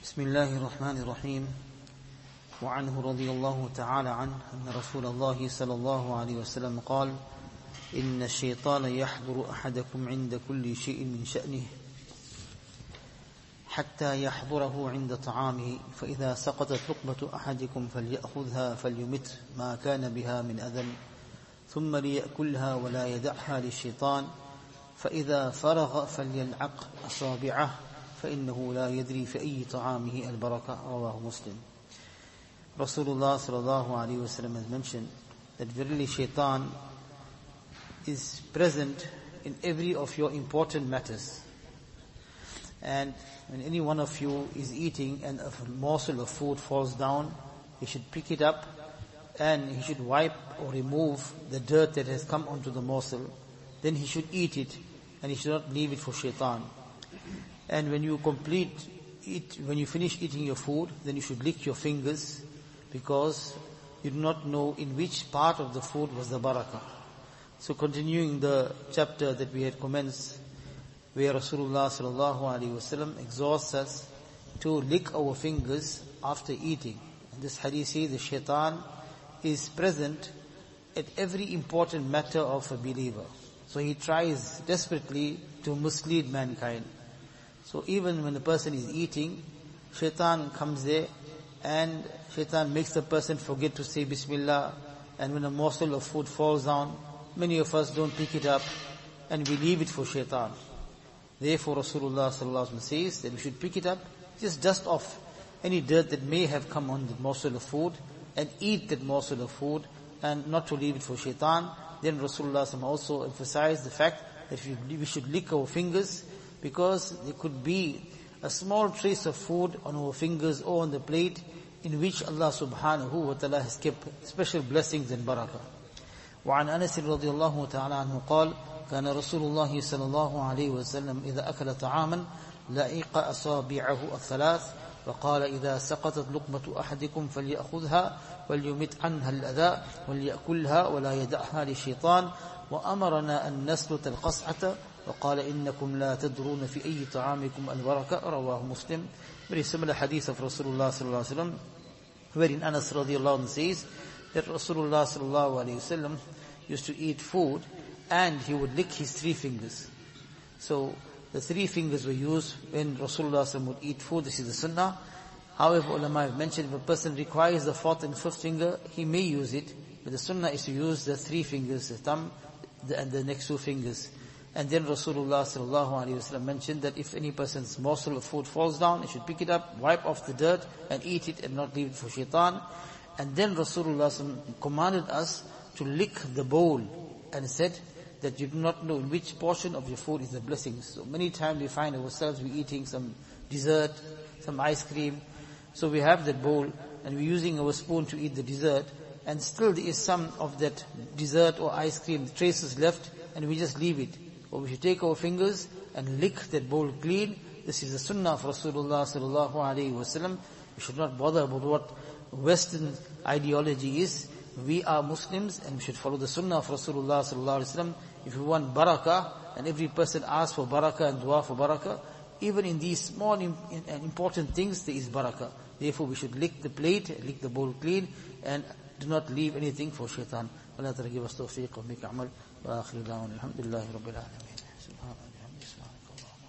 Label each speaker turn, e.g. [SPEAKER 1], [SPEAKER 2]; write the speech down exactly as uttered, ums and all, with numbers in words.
[SPEAKER 1] بسم الله الرحمن الرحيم. وعنه رضي الله تعالى عنه أن رسول الله صلى الله عليه وسلم قال: إن الشيطان يحضر أحدكم عند كل شيء من شأنه حتى يحضره عند طعامه، فإذا سقطت لقمة أحدكم فليأخذها فليمت ما كان بها من أذى، ثم ليأكلها ولا يدعها للشيطان، فإذا فرغ فليلعق أصابعه فإنه لا يدري في أي طعامه البركة. رواه Muslim. Rasulullah sallallahu alaihi wasallam has mentioned that verily shaitan is present in every of your important matters. And when any one of you is eating and a morsel of food falls down, he should pick it up and he should wipe or remove the dirt that has come onto the morsel. Then he should eat it and he should not leave it for shaitan. And when you complete it, when you finish eating your food, then you should lick your fingers, because you do not know in which part of the food was the barakah. So continuing the chapter that we had commenced, where Rasulullah sallallahu alaihi wasallam exhorts us to lick our fingers after eating. And this hadith says the shaitan is present at every important matter of a believer. So he tries desperately to mislead mankind. So even when the person is eating, shaitan comes there and shaitan makes the person forget to say Bismillah. And when a morsel of food falls down, many of us don't pick it up and we leave it for shaitan. Therefore Rasulullah sallallahu alaihi wasallam says that we should pick it up, just dust off any dirt that may have come on the morsel of food and eat that morsel of food, and not to leave it for shaitan. Then Rasulullah sallallahu alaihi wasallam also emphasized the fact that we should lick our fingers, because there could be a small trace of food on our fingers or on the plate in which Allah subhanahu wa ta'ala has kept special blessings and barakah. وعن أنس رضي الله تعالى عنه قال: كان رسول الله صلى الله عليه وسلم إذا أكل طعاما لعق أصابعه الثلاث، وقال: إذا سقطت لقمة أحدكم فليأخذها وليمت عنها الأذى وليأكلها ولا يدعها للشيطان، وأمرنا أن نسلت القصعة، وقال: إنكم لا تدرون في أي طعامكم البركة. رواه Muslim. Very similar hadith of Rasulullah sallallahu alaihi wasallam, wherein Anas radiallahu anhu says that Rasulullah sallallahu alaihi wasallam used to eat food and he would lick his three fingers. So the three fingers were used when Rasulullah sallallahu alaihi wasallam would eat food. This is the sunnah. However, ulama have mentioned if a person requires the fourth and fifth finger, he may use it, but the sunnah is to use the three fingers, the thumb and the next two fingers. And then Rasulullah sallallahu alaihi wasallam mentioned that if any person's morsel of food falls down, he should pick it up, wipe off the dirt and eat it and not leave it for shaitan. And then Rasulullah sallallahu alaihi wasallam commanded us to lick the bowl and said that you do not know in which portion of your food is the blessings. So many times we find ourselves we eating some dessert, some ice cream. So we have that bowl and we're using our spoon to eat the dessert, and still there is some of that dessert or ice cream traces left and we just leave it. Or we should take our fingers and lick that bowl clean. This is the sunnah of Rasulullah sallallahu alaihi wasallam. We should not bother about what Western ideology is. We are Muslims and we should follow the sunnah of Rasulullah sallallahu alaihi wasallam. If we want barakah, and every person asks for barakah and dua for barakah, even in these small and important things there is barakah. Therefore we should lick the plate, lick the bowl clean, and do not leave anything for shaitan. ولا ترجي بس توفيق وبك عمل وآخر دعوانا الحمد لله رب العالمين.